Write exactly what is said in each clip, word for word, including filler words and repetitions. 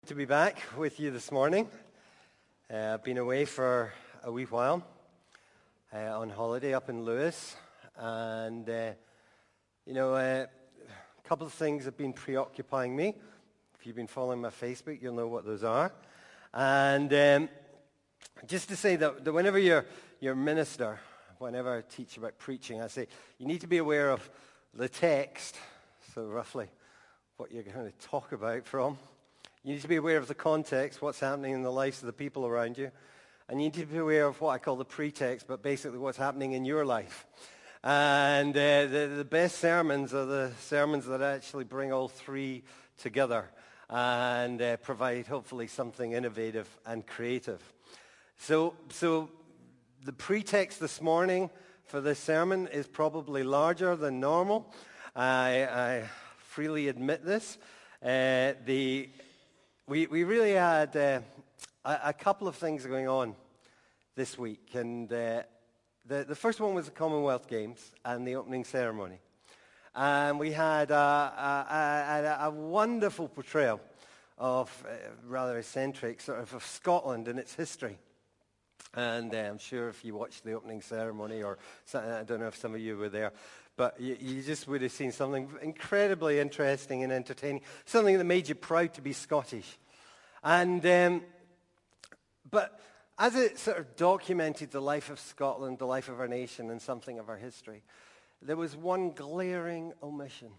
To be back with you this morning. Uh, I've been away for a wee while uh, on holiday up in Lewis, and uh, you know, uh, a couple of things have been preoccupying me. If you've been following my Facebook, you'll know what those are. And um, just to say that, that whenever you're your minister, whenever I teach about preaching, I say you need to be aware of the text, so roughly what you're going to talk about from. You need to be aware of the context, what's happening in the lives of the people around you. And you need to be aware of what I call the pretext, but basically what's happening in your life. And uh, the, the best sermons are the sermons that actually bring all three together and uh, provide, hopefully, something innovative and creative. So, so the pretext this morning for this sermon is probably larger than normal. I, I freely admit this. Uh, the... We we really had uh, a, a couple of things going on this week, and uh, the the first one was the Commonwealth Games and the opening ceremony, and we had a, a, a, a wonderful portrayal of uh, rather eccentric sort of of Scotland and its history. And uh, I'm sure if you watched the opening ceremony, or I don't know if some of you were there, but you, you just would have seen something incredibly interesting and entertaining, something that made you proud to be Scottish. And um, but as it sort of documented the life of Scotland, the life of our nation, and something of our history, there was one glaring omission: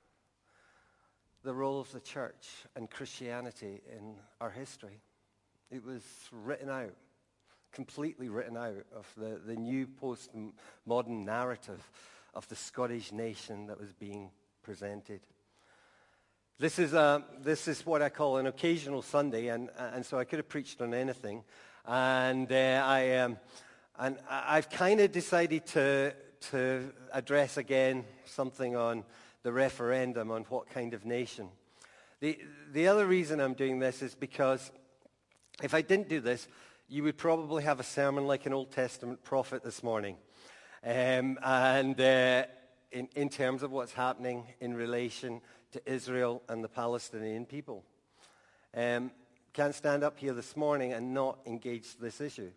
the role of the church and Christianity in our history. It was written out. Completely written out of the, the new post-modern narrative of the Scottish nation that was being presented. This is a, this is what I call an occasional Sunday, and and so I could have preached on anything, and uh, I um, and I've kind of decided to to address again something on the referendum on what kind of nation. The the other reason I'm doing this is because if I didn't do this, you would probably have a sermon like an Old Testament prophet this morning. Um, and uh, in, in terms of what's happening in relation to Israel and the Palestinian people. Um, can't stand up here this morning and not engage this issue.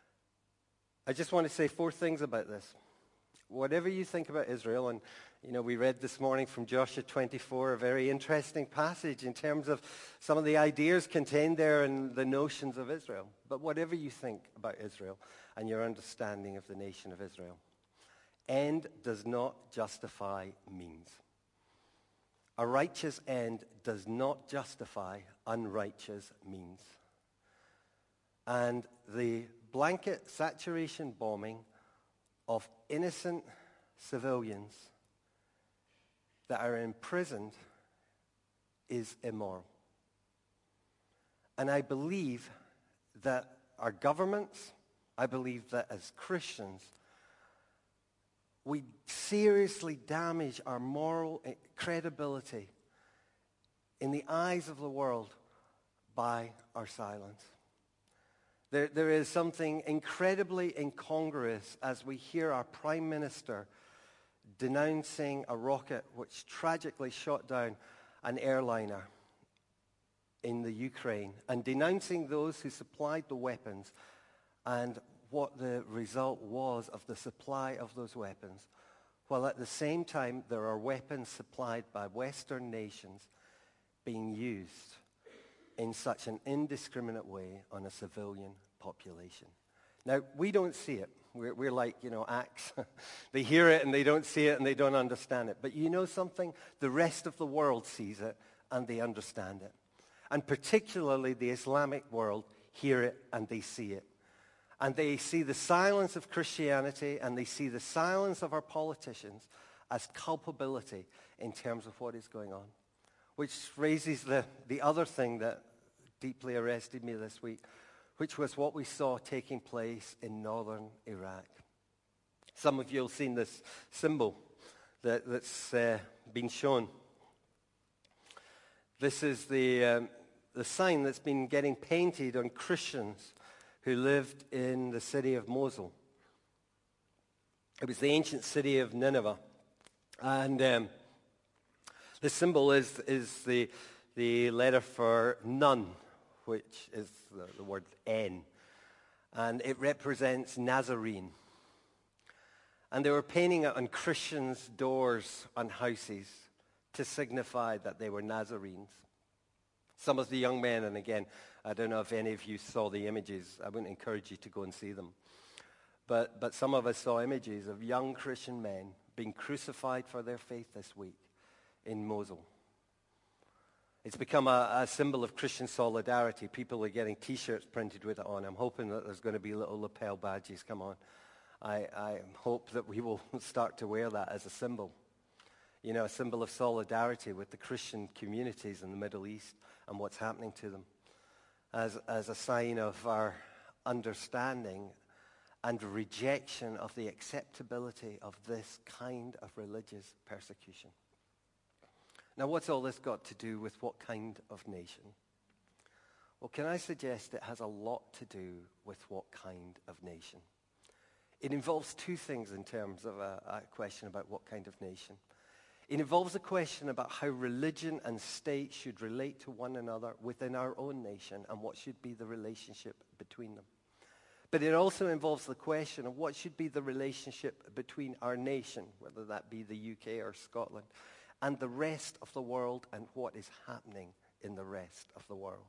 I just want to say four things about this. Whatever you think about Israel, and you know, we read this morning from Joshua twenty-four, a very interesting passage in terms of some of the ideas contained there and the notions of Israel. But whatever you think about Israel and your understanding of the nation of Israel, end does not justify means. A righteous end does not justify unrighteous means. And the blanket saturation bombing of innocent civilians that are imprisoned is immoral. And I believe that our governments, I believe that as Christians, we seriously damage our moral credibility in the eyes of the world by our silence. There, there is something incredibly incongruous as we hear our Prime Minister denouncing a rocket which tragically shot down an airliner in the Ukraine, and denouncing those who supplied the weapons and what the result was of the supply of those weapons, while at the same time there are weapons supplied by Western nations being used in such an indiscriminate way on a civilian population. Now, we don't see it. We're, we're like, you know, Acts. They hear it and they don't see it and they don't understand it. But you know something? The rest of the world sees it and they understand it. And particularly the Islamic world hear it and they see it. And they see the silence of Christianity and they see the silence of our politicians as culpability in terms of what is going on. Which raises the, the other thing that deeply arrested me this week, which was what we saw taking place in northern Iraq. Some of you have seen this symbol that, that's uh, been shown. This is the, um, the sign that's been getting painted on Christians who lived in the city of Mosul. It was the ancient city of Nineveh. And um, the symbol is, is the, the letter for nun, which is the, the word N, and it represents Nazarene. And they were painting it on Christians' doors on houses to signify that they were Nazarenes. Some of the young men, and again, I don't know if any of you saw the images. I wouldn't encourage you to go and see them. But, but some of us saw images of young Christian men being crucified for their faith this week in Mosul. It's become a, a symbol of Christian solidarity. People are getting T-shirts printed with it on. I'm hoping that there's going to be little lapel badges. Come on. I, I hope that we will start to wear that as a symbol. You know, a symbol of solidarity with the Christian communities in the Middle East and what's happening to them. As, as a sign of our understanding and rejection of the acceptability of this kind of religious persecution. Now, what's all this got to do with what kind of nation? Well, can I suggest it has a lot to do with what kind of nation? It involves two things in terms of a, a question about what kind of nation. It involves a question about how religion and state should relate to one another within our own nation and what should be the relationship between them. But it also involves the question of what should be the relationship between our nation, whether that be the U K or Scotland, and the rest of the world and what is happening in the rest of the world.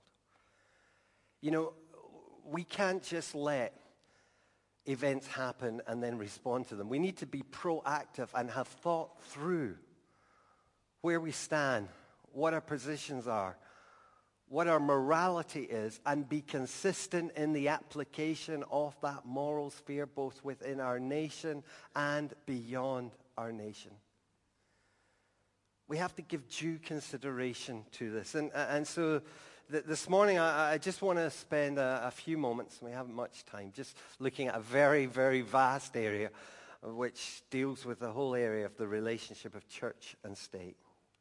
You know, we can't just let events happen and then respond to them. We need to be proactive and have thought through where we stand, what our positions are, what our morality is, and be consistent in the application of that moral sphere, both within our nation and beyond our nation. We have to give due consideration to this. And, and so th- this morning, I, I just want to spend a, a few moments, we haven't much time, just looking at a very, very vast area which deals with the whole area of the relationship of church and state.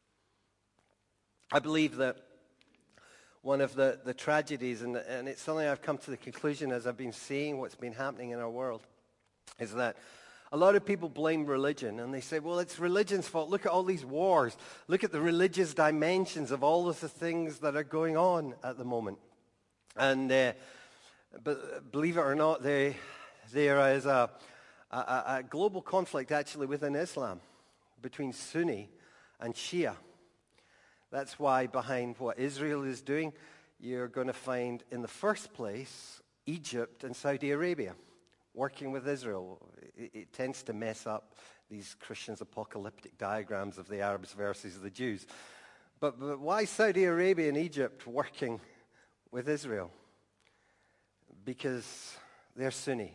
I believe that one of the, the tragedies, and, and it's something I've come to the conclusion as I've been seeing what's been happening in our world, is that a lot of people blame religion, and they say, well, it's religion's fault. Look at all these wars. Look at the religious dimensions of all of the things that are going on at the moment. And uh, but believe it or not, they, there is a, a, a global conflict actually within Islam between Sunni and Shia. That's why behind what Israel is doing, you're going to find in the first place Egypt and Saudi Arabia working with Israel. It, it tends to mess up these Christians' apocalyptic diagrams of the Arabs versus the Jews. But, but why Saudi Arabia and Egypt working with Israel? Because they're Sunni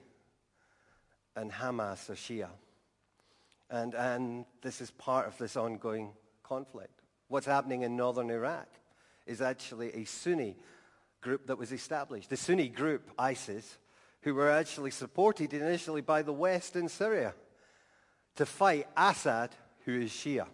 and Hamas are Shia. And, and this is part of this ongoing conflict. What's happening in northern Iraq is actually a Sunni group that was established. The Sunni group, ISIS, who were actually supported initially by the West in Syria to fight Assad, who is Shia.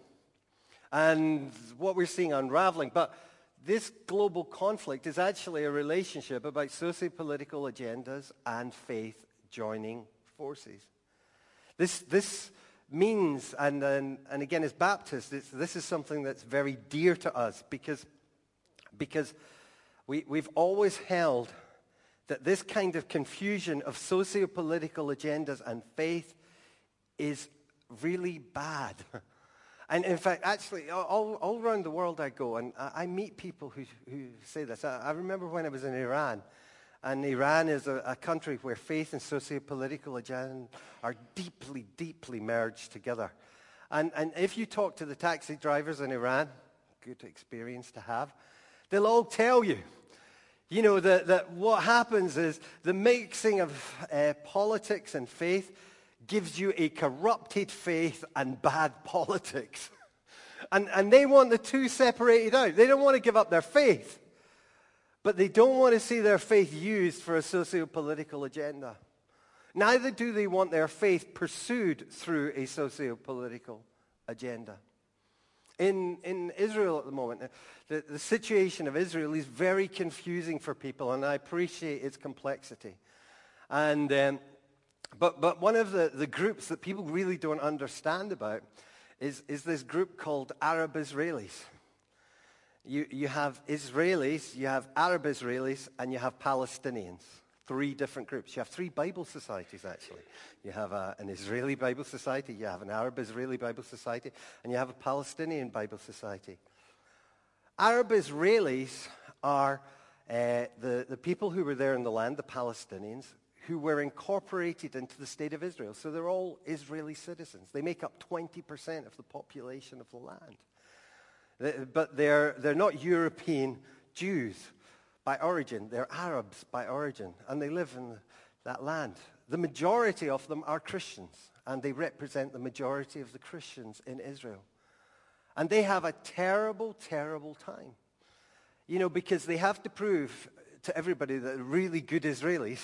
And what we're seeing unraveling, but this global conflict is actually a relationship about socio-political agendas and faith joining forces. This, this means, and, and, and again as Baptists, it's, this is something that's very dear to us because, because we, we've always held that this kind of confusion of socio-political agendas and faith is really bad. And in fact, actually, all, all around the world I go, and I, I meet people who, who say this. I, I remember when I was in Iran, and Iran is a, a country where faith and socio-political agenda are deeply, deeply merged together. And, and if you talk to the taxi drivers in Iran, good experience to have, they'll all tell you, you know, that, that what happens is the mixing of uh, politics and faith gives you a corrupted faith and bad politics. And, and they want the two separated out. They don't want to give up their faith. But they don't want to see their faith used for a socio-political agenda. Neither do they want their faith pursued through a socio-political agenda. In, in Israel at the moment, the, the situation of Israel is very confusing for people, and I appreciate its complexity. And um, but but one of the, the groups that people really don't understand about is, is this group called Arab Israelis. You, you have Israelis, you have Arab Israelis, and you have Palestinians. Three different groups. You have three Bible societies, actually. You have a, an Israeli Bible Society, you have an Arab Israeli Bible Society, and you have a Palestinian Bible Society. Arab Israelis are uh, the, the people who were there in the land, the Palestinians, who were incorporated into the state of Israel. So they're all Israeli citizens. They make up twenty percent of the population of the land. They, but they're, they're not European Jews by origin. They're Arabs by origin, and they live in that land. The majority of them are Christians, and they represent the majority of the Christians in Israel. And they have a terrible, terrible time. You know, because they have to prove to everybody that they're really good Israelis.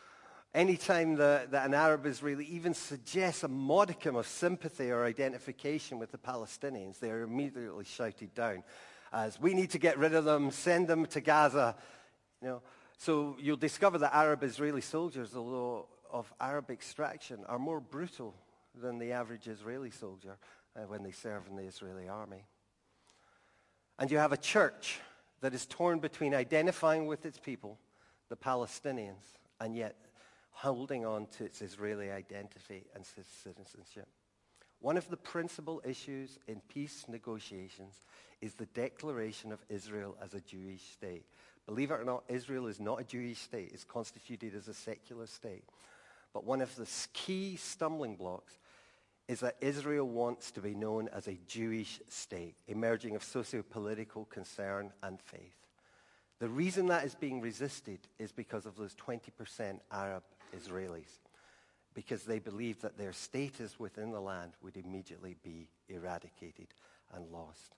Anytime that, that an Arab Israeli even suggests a modicum of sympathy or identification with the Palestinians, they are immediately shouted down as, we need to get rid of them, send them to Gaza. You know, so you'll discover that Arab Israeli soldiers, although of Arab extraction, are more brutal than the average Israeli soldier uh, when they serve in the Israeli army. And you have a church that is torn between identifying with its people, the Palestinians, and yet holding on to its Israeli identity and citizenship. One of the principal issues in peace negotiations is the declaration of Israel as a Jewish state. Believe it or not, Israel is not a Jewish state. It's constituted as a secular state. But one of the key stumbling blocks is that Israel wants to be known as a Jewish state, emerging of socio-political concern and faith. The reason that is being resisted is because of those twenty percent Arab Israelis, because they believe that their status within the land would immediately be eradicated and lost.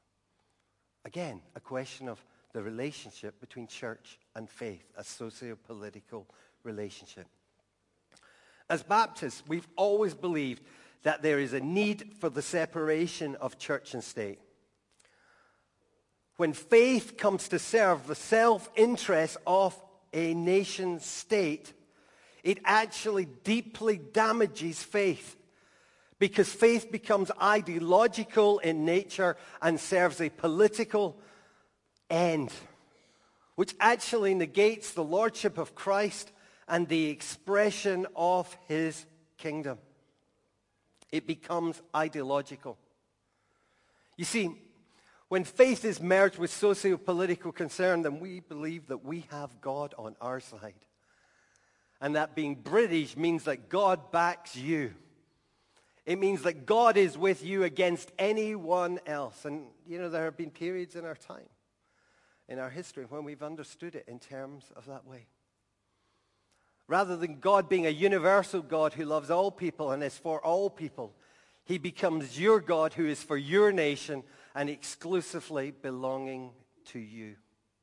Again, a question of the relationship between church and faith, a socio-political relationship. As Baptists, we've always believed that there is a need for the separation of church and state. When faith comes to serve the self-interest of a nation state, it actually deeply damages faith, because faith becomes ideological in nature and serves a political end, which actually negates the lordship of Christ and the expression of his kingdom. It becomes ideological. You see, when faith is merged with socio-political concern, then we believe that we have God on our side. And that being British means that God backs you. It means that God is with you against anyone else. And, you know, there have been periods in our time, in our history, when we've understood it in terms of that way. Rather than God being a universal God who loves all people and is for all people, he becomes your God who is for your nation and exclusively belonging to you.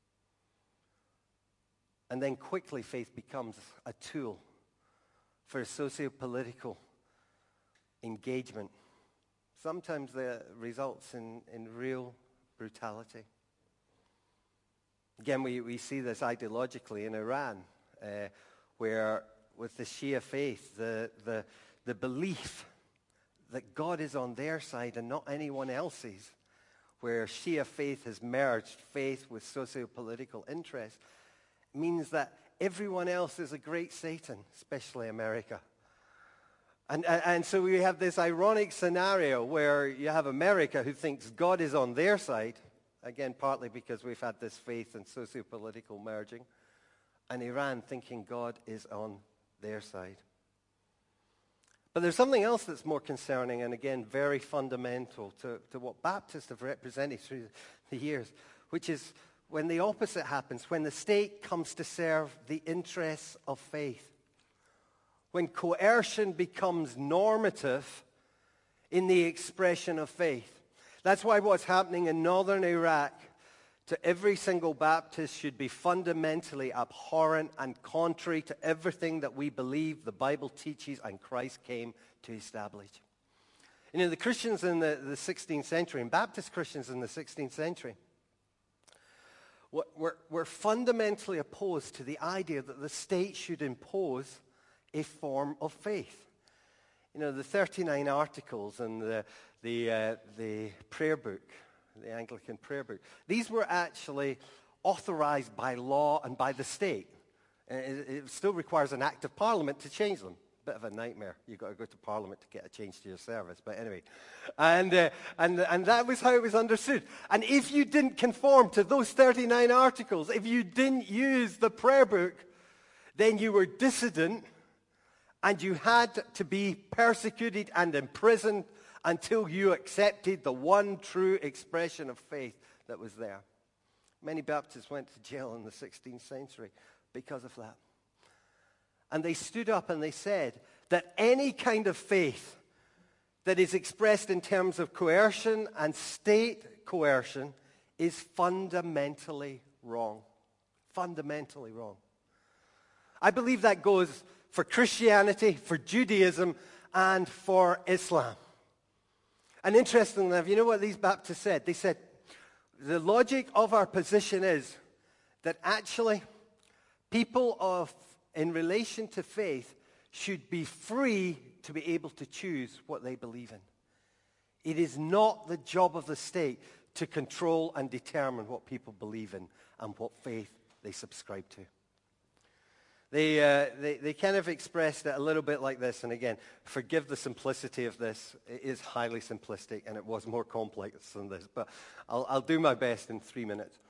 And then quickly faith becomes a tool for socio-political engagement. Sometimes that results in, in real brutality. Again, we, we see this ideologically in Iran, uh, where with the Shia faith, the, the, the belief that God is on their side and not anyone else's, where Shia faith has merged faith with socio-political interest, means that everyone else is a great Satan, especially America. And, and, and so we have this ironic scenario where you have America who thinks God is on their side, again, partly because we've had this faith and socio-political merging, and Iran thinking God is on their side. But there's something else that's more concerning and, again, very fundamental to, to what Baptists have represented through the years, which is when the opposite happens, when the state comes to serve the interests of faith, when coercion becomes normative in the expression of faith. That's why what's happening in northern Iraq to every single Baptist should be fundamentally abhorrent and contrary to everything that we believe the Bible teaches and Christ came to establish. You know, the Christians in the, the sixteenth century, and Baptist Christians in the sixteenth century, were, were fundamentally opposed to the idea that the state should impose a form of faith. You know, the thirty-nine articles and the, the, uh, the prayer book, the Anglican prayer book. These were actually authorized by law and by the state. It, it still requires an act of Parliament to change them. Bit of a nightmare. You've got to go to Parliament to get a change to your service. But anyway, and, uh, and, and that was how it was understood. And if you didn't conform to those thirty-nine articles, if you didn't use the prayer book, then you were dissident, and you had to be persecuted and imprisoned until you accepted the one true expression of faith that was there. Many Baptists went to jail in the sixteenth century because of that. And they stood up and they said that any kind of faith that is expressed in terms of coercion and state coercion is fundamentally wrong. Fundamentally wrong. I believe that goes for Christianity, for Judaism, and for Islam. And interestingly enough, you know what these Baptists said? They said, the logic of our position is that actually people of, in relation to faith, should be free to be able to choose what they believe in. It is not the job of the state to control and determine what people believe in and what faith they subscribe to. They, uh, they, they kind of expressed it a little bit like this, and again, forgive the simplicity of this. It is highly simplistic, and it was more complex than this, but I'll, I'll do my best in three minutes.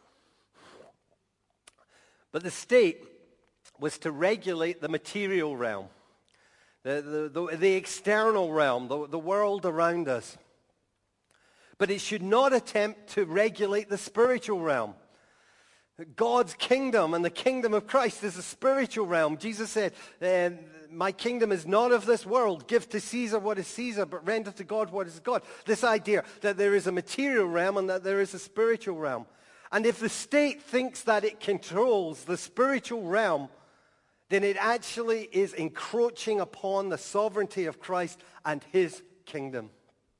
But the state was to regulate the material realm, the, the, the, the external realm, the, the world around us. But it should not attempt to regulate the spiritual realm. God's kingdom and the kingdom of Christ is a spiritual realm. Jesus said, um, my kingdom is not of this world. Give to Caesar what is Caesar, but render to God what is God. This idea that there is a material realm and that there is a spiritual realm. And if the state thinks that it controls the spiritual realm, then it actually is encroaching upon the sovereignty of Christ and his kingdom.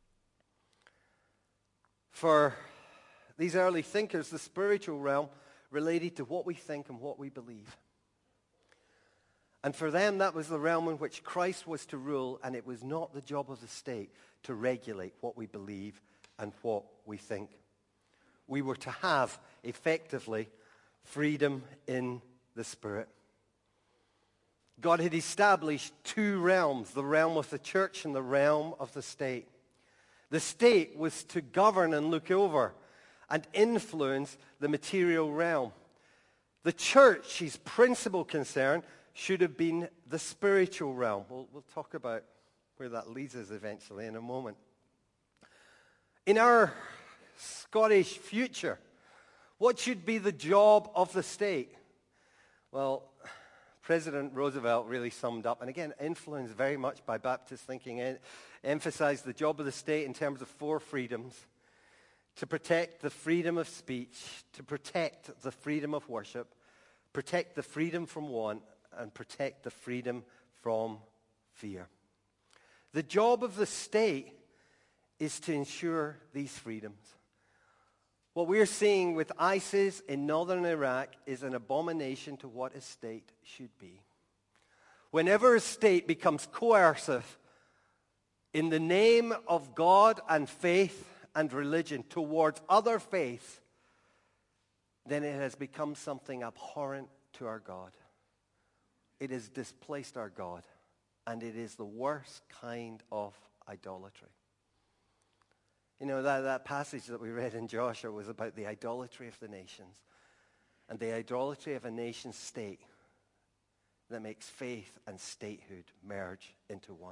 For these early thinkers, the spiritual realm related to what we think and what we believe. And for them, that was the realm in which Christ was to rule, and it was not the job of the state to regulate what we believe and what we think. We were to have, effectively, freedom in the Spirit. God had established two realms, the realm of the church and the realm of the state. The state was to govern and look over and influence the material realm. The church's principal concern should have been the spiritual realm. We'll, we'll talk about where that leads us eventually in a moment. In our Scottish future, what should be the job of the state? Well, President Roosevelt really summed up, and again, influenced very much by Baptist thinking, en- emphasized the job of the state in terms of four freedoms: to protect the freedom of speech, to protect the freedom of worship, protect the freedom from want, and protect the freedom from fear. The job of the state is to ensure these freedoms. What we're seeing with ISIS in northern Iraq is an abomination to what a state should be. Whenever a state becomes coercive in the name of God and faith and religion towards other faiths, then it has become something abhorrent to our God. It has displaced our God, and it is the worst kind of idolatry. You know, that, that passage that we read in Joshua was about the idolatry of the nations and the idolatry of a nation state that makes faith and statehood merge into one.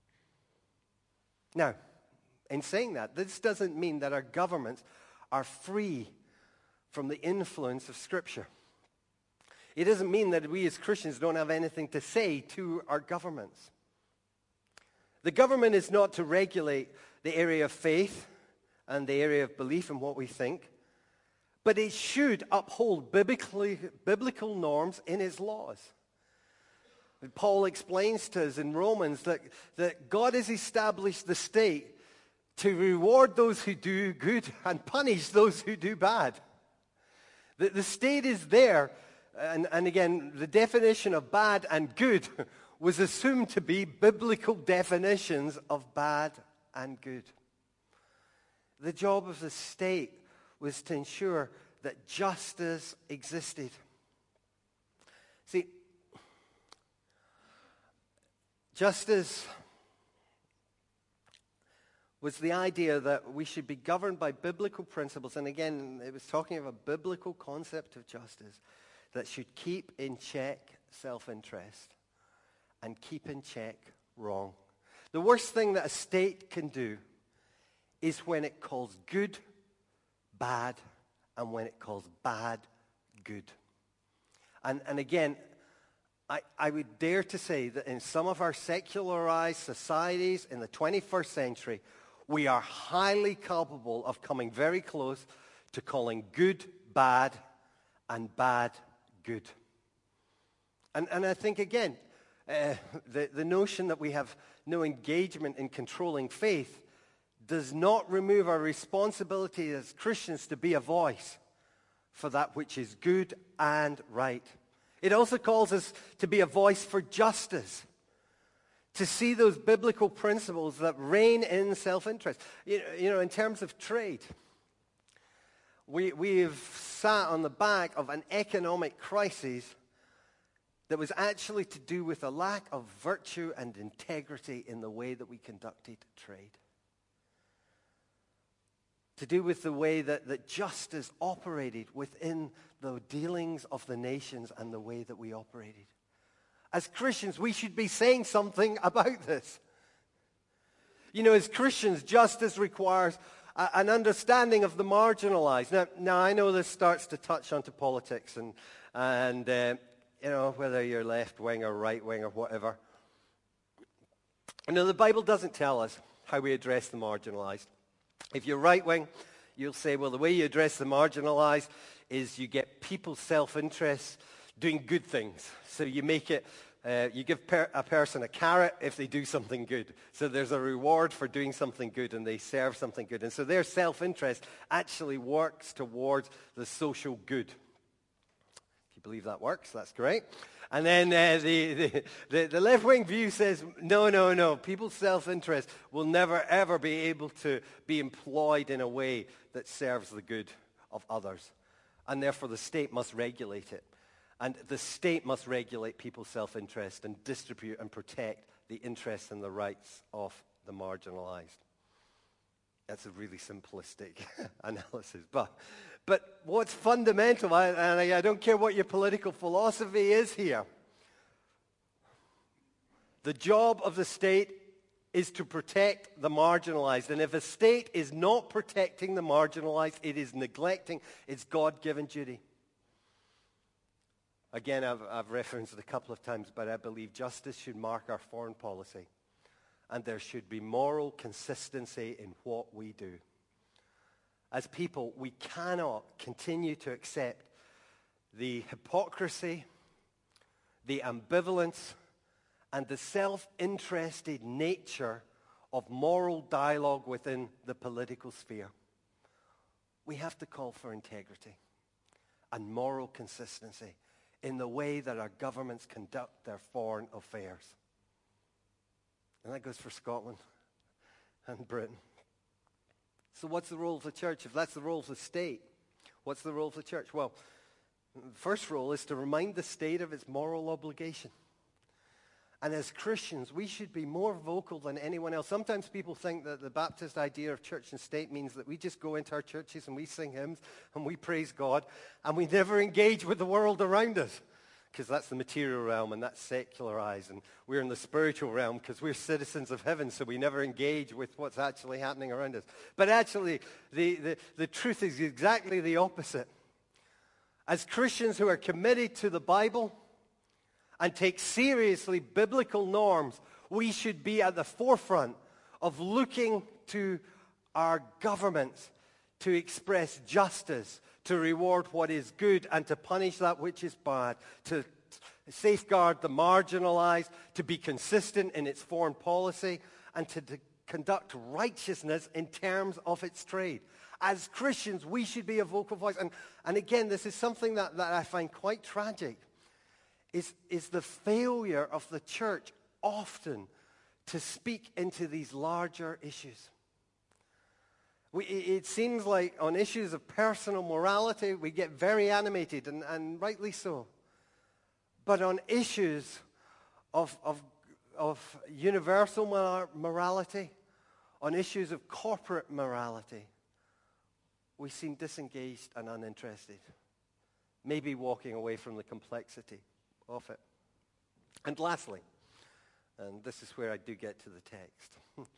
Now, in saying that, this doesn't mean that our governments are free from the influence of Scripture. It doesn't mean that we as Christians don't have anything to say to our governments. The government is not to regulate the area of faith and the area of belief and what we think, but it should uphold biblically, biblical norms in its laws. Paul explains to us in Romans that, that God has established the state to reward those who do good and punish those who do bad. The, the state is there, and, and again, the definition of bad and good was assumed to be biblical definitions of bad and good. The job of the state was to ensure that justice existed. See, justice was the idea that we should be governed by biblical principles. And again, it was talking of a biblical concept of justice that should keep in check self-interest and keep in check wrong. The worst thing that a state can do is when it calls good bad and when it calls bad good. And, and again, I, I would dare to say that in some of our secularized societies in the twenty-first century, we are highly culpable of coming very close to calling good bad and bad good. And, and I think, again, uh, the, the notion that we have no engagement in controlling faith does not remove our responsibility as Christians to be a voice for that which is good and right. It also calls us to be a voice for justice, to see those biblical principles that reign in self-interest. You know, you know in terms of trade, we, we've sat on the back of an economic crisis that was actually to do with a lack of virtue and integrity in the way that we conducted trade. To do with the way that, that justice operated within the dealings of the nations and the way that we operated. As Christians, we should be saying something about this. You know, as Christians, justice requires a, an understanding of the marginalized. Now, now, I know this starts to touch onto politics and, and uh, you know, whether you're left-wing or right-wing or whatever. You know, the Bible doesn't tell us how we address the marginalized. If you're right-wing, you'll say, well, the way you address the marginalized is you get people's self-interest doing good things. So you make it, uh, you give per- a person a carrot if they do something good. So there's a reward for doing something good and they serve something good. And so their self-interest actually works towards the social good. If you believe that works, that's great. And then uh, the, the, the, the left-wing view says, no, no, no. People's self-interest will never, ever be able to be employed in a way that serves the good of others. And therefore, the state must regulate it. And the state must regulate people's self-interest and distribute and protect the interests and the rights of the marginalized. That's a really simplistic analysis. But, but what's fundamental, I, and I, I don't care what your political philosophy is here, the job of the state is to protect the marginalized. And if a state is not protecting the marginalized, it is neglecting its God-given duty. Again, I've, I've referenced it a couple of times, but I believe justice should mark our foreign policy. And there should be moral consistency in what we do. As people, we cannot continue to accept the hypocrisy, the ambivalence, and the self-interested nature of moral dialogue within the political sphere. We have to call for integrity and moral consistency in the way that our governments conduct their foreign affairs. And that goes for Scotland and Britain. So what's the role of the church? If that's the role of the state, what's the role of the church? Well, the first role is to remind the state of its moral obligation. And as Christians, we should be more vocal than anyone else. Sometimes people think that the Baptist idea of church and state means that we just go into our churches and we sing hymns and we praise God and we never engage with the world around us. Because that's the material realm and that's secularized. And we're in the spiritual realm because we're citizens of heaven, so we never engage with what's actually happening around us. But actually, the, the, the truth is exactly the opposite. As Christians who are committed to the Bible and take seriously biblical norms, we should be at the forefront of looking to our governments to express justice, to reward what is good, and to punish that which is bad, to safeguard the marginalized, to be consistent in its foreign policy, and to de- conduct righteousness in terms of its trade. As Christians, we should be a vocal voice. And, and again, this is something that, that I find quite tragic, is, is the failure of the church often to speak into these larger issues. We, it seems like on issues of personal morality, we get very animated, and, and rightly so. But on issues of, of, of universal mor- morality, on issues of corporate morality, we seem disengaged and uninterested, maybe walking away from the complexity of it. And lastly, and this is where I do get to the text,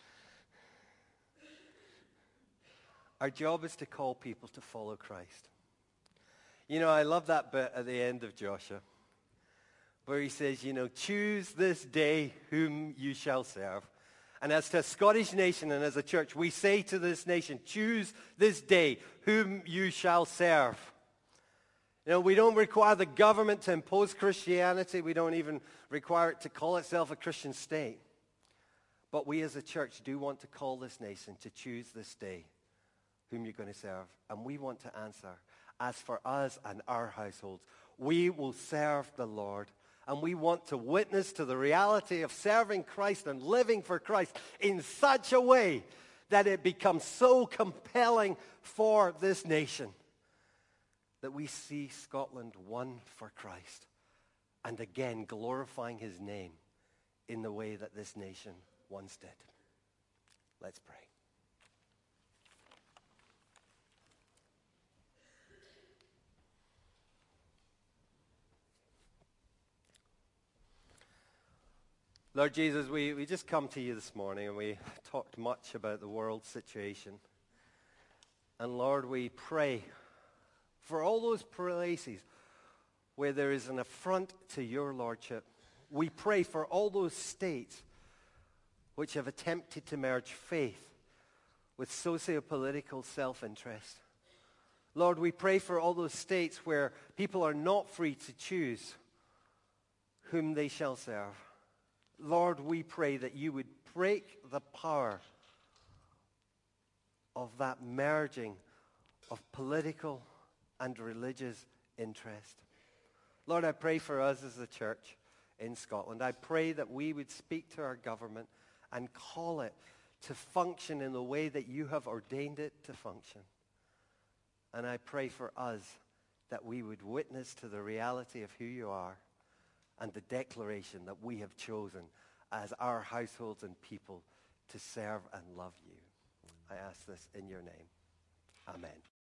our job is to call people to follow Christ. You know, I love that bit at the end of Joshua, where he says, you know, choose this day whom you shall serve. And as to a Scottish nation and as a church, we say to this nation, choose this day whom you shall serve. You know, we don't require the government to impose Christianity. We don't even require it to call itself a Christian state. But we as a church do want to call this nation to choose this day whom you're going to serve. And we want to answer, as for us and our households, we will serve the Lord. And we want to witness to the reality of serving Christ and living for Christ in such a way that it becomes so compelling for this nation that we see Scotland won for Christ and again glorifying his name in the way that this nation once did. Let's pray. Lord Jesus, we, we just come to you this morning and we talked much about the world situation. And Lord, we pray for all those places where there is an affront to your lordship. We pray for all those states which have attempted to merge faith with socio-political self-interest. Lord, we pray for all those states where people are not free to choose whom they shall serve. Lord, we pray that you would break the power of that merging of political and religious interest. Lord, I pray for us as a church in Scotland. I pray that we would speak to our government and call it to function in the way that you have ordained it to function. And I pray for us that we would witness to the reality of who you are and the declaration that we have chosen as our households and people to serve and love you. I ask this in your name. Amen.